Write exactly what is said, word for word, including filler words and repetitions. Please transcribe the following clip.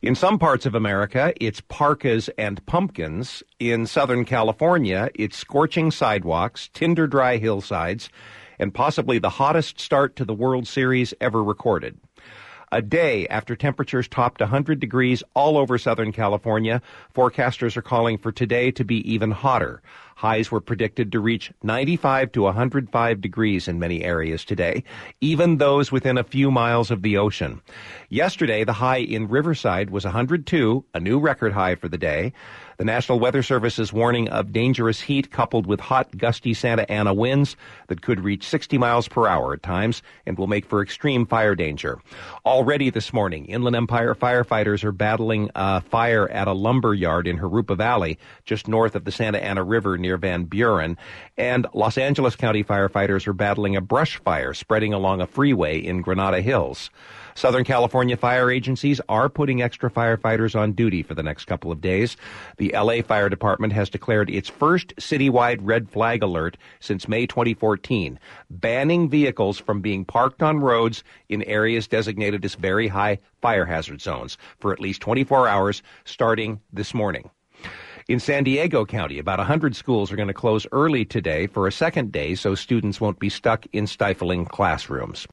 In some parts of America, it's parkas and pumpkins. In Southern California, it's scorching sidewalks, tinder-dry hillsides, and possibly the hottest start to the World Series ever recorded. A day after temperatures topped one hundred degrees all over Southern California, forecasters are calling for today to be even hotter. Highs were predicted to reach ninety-five to one hundred five degrees in many areas today, even those within a few miles of the ocean. Yesterday, the high in Riverside was one hundred two, a new record high for the day. The National Weather Service is warning of dangerous heat coupled with hot, gusty Santa Ana winds that could reach sixty miles per hour at times and will make for extreme fire danger. Already this morning, Inland Empire firefighters are battling a fire at a lumber yard in Jurupa Valley, just north of the Santa Ana River near Van Buren, and Los Angeles County firefighters are battling a brush fire spreading along a freeway in Granada Hills. Southern California fire agencies are putting extra firefighters on duty for the next couple of days. The L A Fire Department has declared its first citywide red flag alert since May twenty fourteen, banning vehicles from being parked on roads in areas designated as very high fire hazard zones for at least twenty-four hours starting this morning. In San Diego County, about one hundred schools are going to close early today for a second day so students won't be stuck in stifling classrooms.